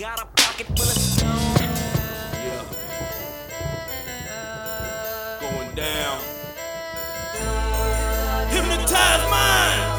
got a pocket full of stones. Yeah. Going down. Hypnotized minds.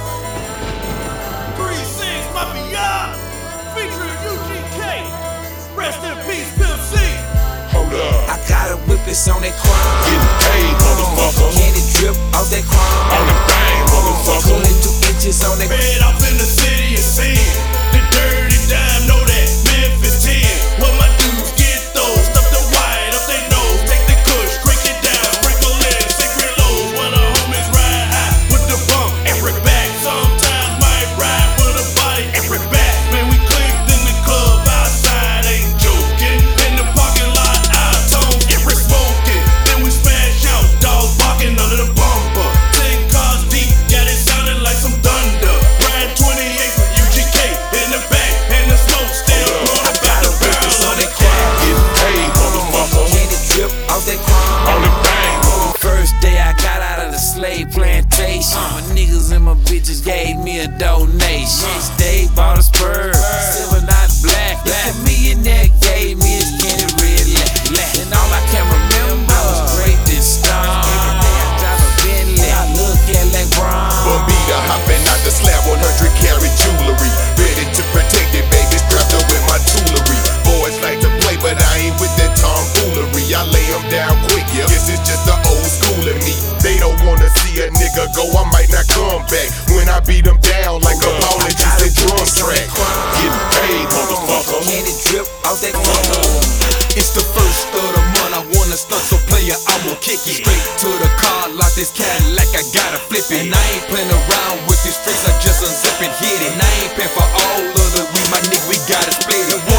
3-6 Mafia. Featuring UGK. Rest in peace, Pimp C. Hold up. I got a whip, it's on that chrome. Getting paid, motherfucker. Candy drip off that chrome. On the bang, motherfucker. 22 inches on that. Red off in the city of sin. The dirty dime, know that. Memphis 10. What my dudes get those. Stuff the white up their nose. Take the kush, crank it down. Sprinkle in, secret lows. When the homies ride high with the bump. Every back. Sometimes might ride with a body. Every back. Man, we clicked in the club outside. Ain't joking. In the parking lot, our tone. Every smoking. Then we smash out. Dogs barking under the bumper. 10 cars deep. Got it sounding like some thunder. Riding 28 with UGK in the back. And the smoke still blowing about the barrel of the cat. Getting paid, motherfucker. Candy drip off that chrome. On the bang, First day I got out of the slave plantation. My niggas and my bitches gave me a donation. Next day bought a spur, silver not black. Black millionaire gave me his candy red lack. And all I can remember I was great this stone. Every day I drive a Bentley, I look at like Brown. Bambita hopping out the slab, 100 carat jewelry. Ready to protect it, baby, strapped up with my jewelry. Boys like to play, but I ain't with that tomfoolery. I lay them down quick, yeah. This is just the old school in me. They don't wanna see a nigga go, I might not come back. When I beat them down like a ball at just a drum track. Getting paid, motherfucker. Candy drip off that chrome. It's the first of the month, I wanna stunt, so player, I will kick it. Straight to the car, lock this Cadillac, I gotta flip it. And I ain't playing around with these streets, I just unzip and hit it. And I ain't paying for all of the weed, my nigga, we gotta split it.